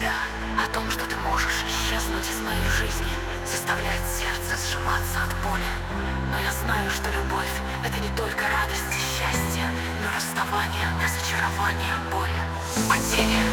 себя, о том, что ты можешь исчезнуть из моей жизни, заставляет сердце сжиматься от боли. Но я знаю, что любовь — это не только радость и счастье, но расставание, разочарование, боль, потеря.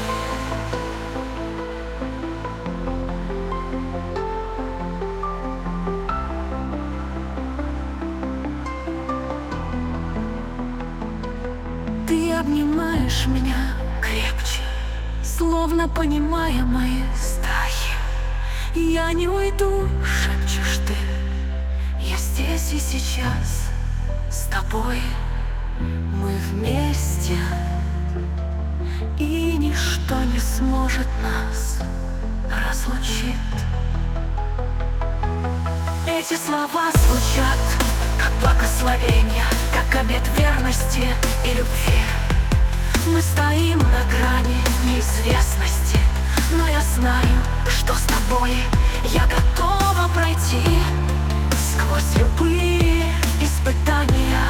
Ты обнимаешь меня крепче, словно понимая мои страхи. Я не уйду, шепчешь ты. Я здесь и сейчас с тобой. Мы вместе, и ничто не сможет нас разлучить. Эти слова звучат как благословение, как обет верности и любви. Мы стоим на грани неизвестности, но я знаю, что с тобой я готова пройти сквозь любые испытания.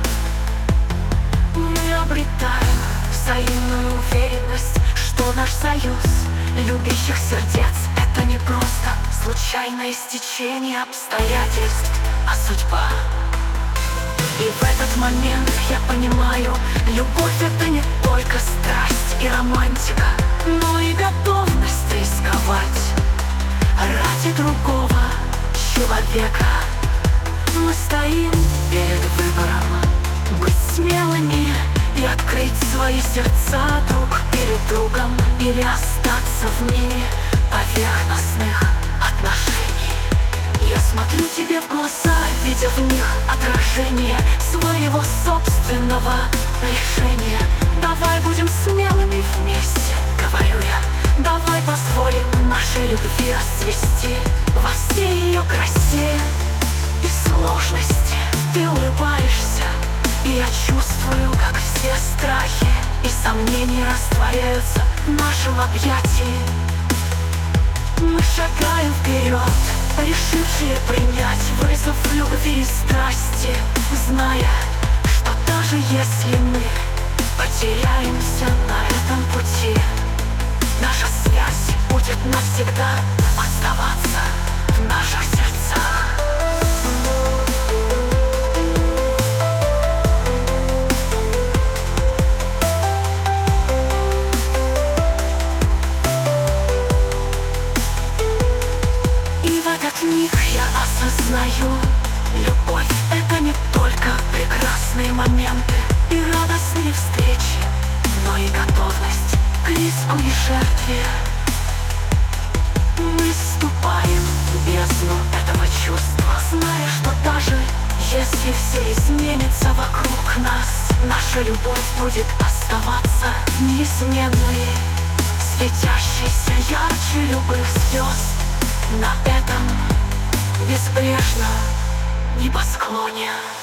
Мы обретаем взаимную уверенность, что наш союз любящих сердец — это не просто случайное стечение обстоятельств, а судьба. И в этот момент я понимаю, любовь — это не только страсть и романтика, но и готовность рисковать ради другого человека. Мы стоим перед выбором: быть смелыми и открыть свои сердца друг перед другом, или остаться в мире поверхностных отношений. Я смотрю тебе в глаза, видя в них отражение своего собственного решения. Давай будем смелыми вместе, говорю я. Давай позволим нашей любви расцвести во всей ее красе и сложности. Ты улыбаешься, и я чувствую, как все страхи и сомнения растворяются в нашем объятии. Мы шагаем вперед, решившие принять вызов любви и страсти, зная, что даже если мы потеряемся на этом пути, наша связь будет навсегда оставаться в наших сердцах. Миг я осознаю, любовь — это не только прекрасные моменты и радостные встречи, но и готовность к риску и жертве. Мы вступаем в бездну этого чувства, зная, что даже если все изменится вокруг нас, наша любовь будет оставаться неизменной, светящейся ярче любых звезд на этом безбрежном небосклоне.